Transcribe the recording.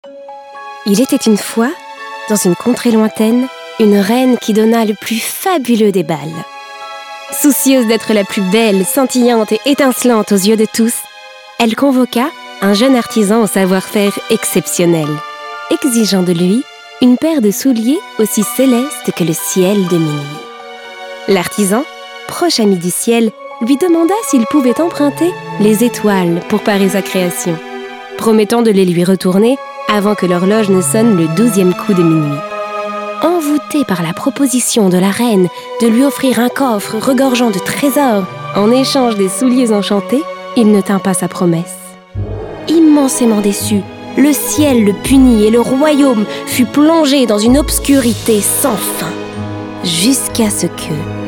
Il était une fois, dans une contrée lointaine, une reine qui donna le plus fabuleux des bals. Soucieuse d'être la plus belle, scintillante et étincelante aux yeux de tous, elle convoqua un jeune artisan au savoir-faire exceptionnel, exigeant de lui une paire de souliers aussi célestes que le ciel de minuit. L'artisan, proche ami du ciel, lui demanda s'il pouvait emprunter les étoiles pour parer sa création, promettant de les lui retourner avant que l'horloge ne sonne le 12e coup de minuit. Envoûté par la proposition de la reine de lui offrir un coffre regorgeant de trésors en échange des souliers enchantés, il ne tint pas sa promesse. Immensément déçu, le ciel le punit et le royaume fut plongé dans une obscurité sans fin, jusqu'à ce que,